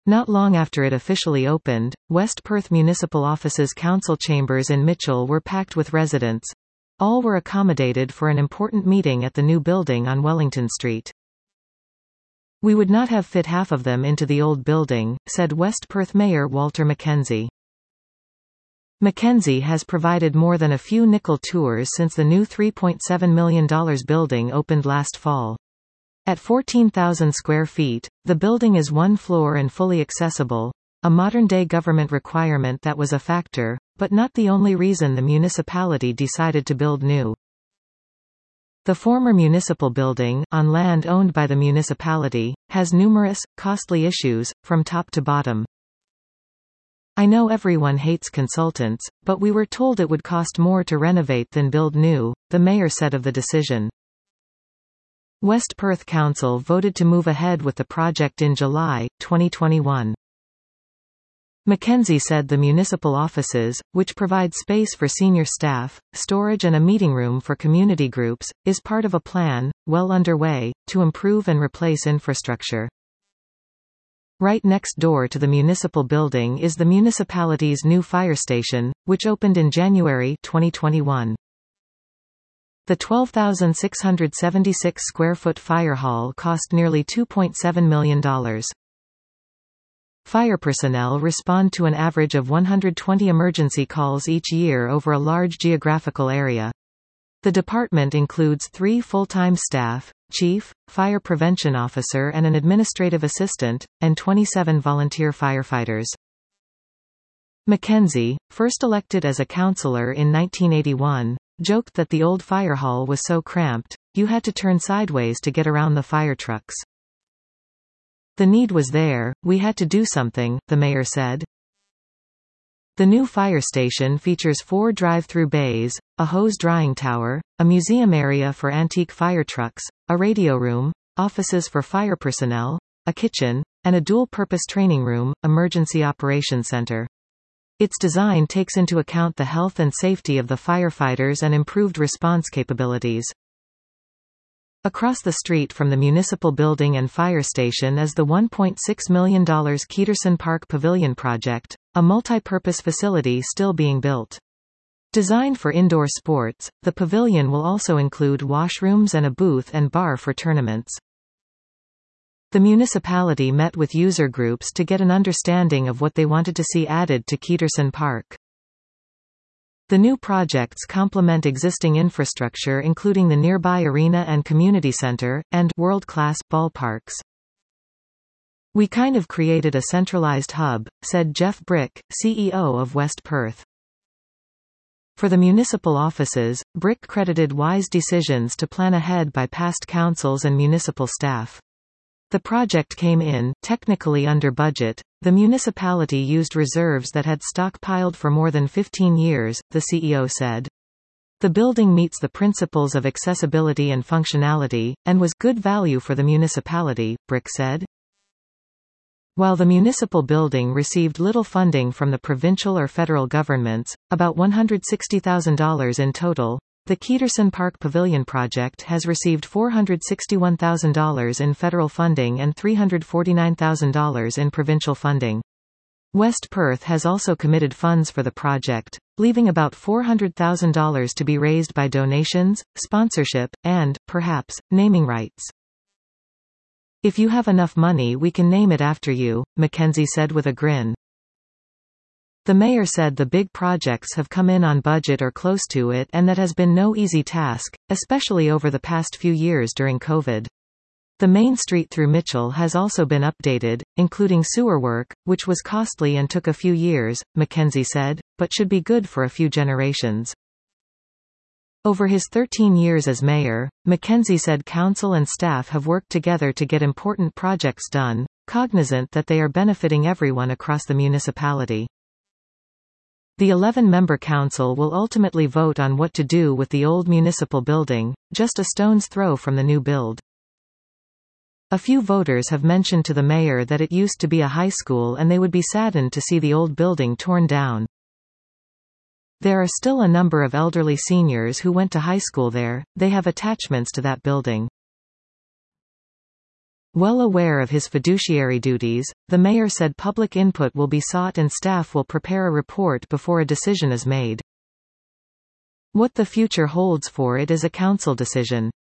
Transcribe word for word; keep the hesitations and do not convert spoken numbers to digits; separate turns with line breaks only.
Not long after it officially opened, West Perth Municipal Office's council chambers in Mitchell were packed with residents. All were accommodated for an important meeting at the new building on Wellington Street. "We would not have fit half of them into the old building," said West Perth Mayor Walter Mackenzie. Mackenzie has provided more than a few nickel tours since the new three point seven million dollar building opened last fall. At fourteen thousand square feet, the building is one floor and fully accessible, a modern-day government requirement that was a factor, but not the only reason the municipality decided to build new. The former municipal building, on land owned by the municipality, has numerous, costly issues, from top to bottom. "I know everyone hates consultants, but we were told it would cost more to renovate than build new," the mayor said of the decision. West Perth Council voted to move ahead with the project in July, twenty twenty-one. Mackenzie said the municipal offices, which provide space for senior staff, storage and a meeting room for community groups, is part of a plan, well underway, to improve and replace infrastructure. Right next door to the municipal building is the municipality's new fire station, which opened in January twenty twenty-one. The twelve thousand six hundred seventy-six square foot fire hall cost nearly two point seven million dollars. Fire personnel respond to an average of one hundred twenty emergency calls each year over a large geographical area. The department includes three full-time staff, chief, fire prevention officer and an administrative assistant, and twenty-seven volunteer firefighters. Mackenzie, first elected as a councillor in nineteen eighty-one, joked that the old fire hall was so cramped, you had to turn sideways to get around the fire trucks. "The need was there, we had to do something," the mayor said. The new fire station features four drive-through bays, a hose drying tower, a museum area for antique fire trucks, a radio room, offices for fire personnel, a kitchen, and a dual-purpose training room, emergency operations center. Its design takes into account the health and safety of the firefighters and improved response capabilities. Across the street from the municipal building and fire station is the one point six million dollar Keterson Park Pavilion project, a multi-purpose facility still being built. Designed for indoor sports, the pavilion will also include washrooms and a booth and bar for tournaments. The municipality met with user groups to get an understanding of what they wanted to see added to Keterson Park. The new projects complement existing infrastructure including the nearby arena and community center, and world-class ballparks. "We kind of created a centralized hub," said Jeff Brick, C E O of West Perth. For the municipal offices, Brick credited wise decisions to plan ahead by past councils and municipal staff. The project came in, technically under budget. The municipality used reserves that had stockpiled for more than fifteen years, the C E O said. The building meets the principles of accessibility and functionality, and was good value for the municipality, Brick said. While the municipal building received little funding from the provincial or federal governments, about one hundred sixty thousand dollars in total, the Keterson Park Pavilion project has received four hundred sixty-one thousand dollars in federal funding and three hundred forty-nine thousand dollars in provincial funding. West Perth has also committed funds for the project, leaving about four hundred thousand dollars to be raised by donations, sponsorship, and, perhaps, naming rights. "If you have enough money we can name it after you," Mackenzie said with a grin. The mayor said the big projects have come in on budget or close to it and that has been no easy task, especially over the past few years during COVID. The main street through Mitchell has also been updated, including sewer work, which was costly and took a few years, Mackenzie said, but should be good for a few generations. Over his thirteen years as mayor, Mackenzie said council and staff have worked together to get important projects done, cognizant that they are benefiting everyone across the municipality. The eleven-member council will ultimately vote on what to do with the old municipal building, just a stone's throw from the new build. A few voters have mentioned to the mayor that it used to be a high school and they would be saddened to see the old building torn down. There are still a number of elderly seniors who went to high school there, they have attachments to that building. Well aware of his fiduciary duties, the mayor said public input will be sought and staff will prepare a report before a decision is made. What the future holds for it is a council decision.